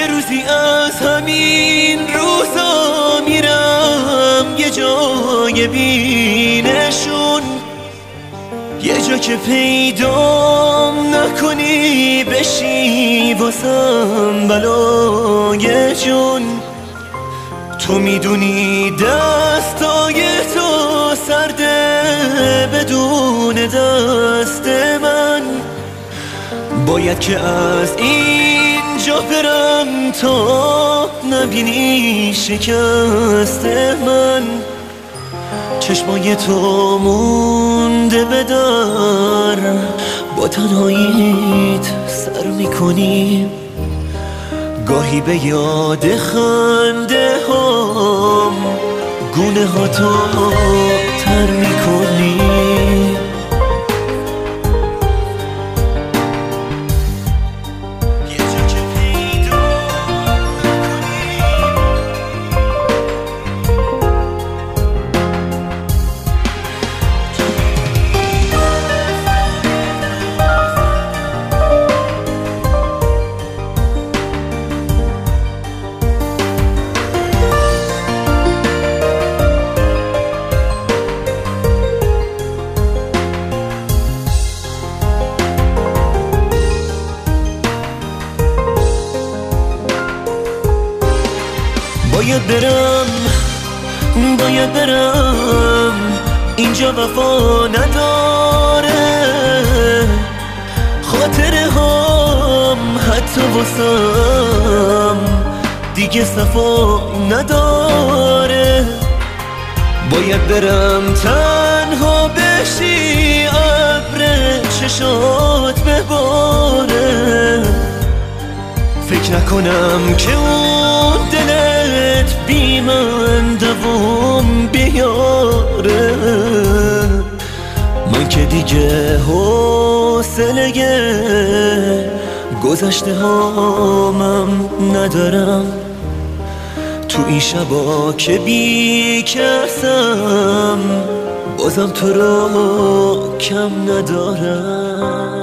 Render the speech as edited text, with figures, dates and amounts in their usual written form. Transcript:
یه روزی از همین روزا میرم یه جای بینشون، یه جا که پیدام نکنی بشی واسم بلای جون. تو میدونی دستای تو سرده بدون دست من، باید که از اینجا برم تا نبینی شکست من. چشمای تو مونده به در، با تنهاییت سر میکنی، گاهی به یاد خنده هام گونه ها تو تر میکنی. باید برم اینجا وفا نداره، خاطره هم حتی واسم دیگه صفا نداره. باید برم تنها بشی ابر چشات بباره، فکر نکنم که اون دلت بی من دوام بیاره. من که دیگه حوصله گذشته هامم ندارم، تو این شبا که بی کسم بازم تو رو کم ندارم.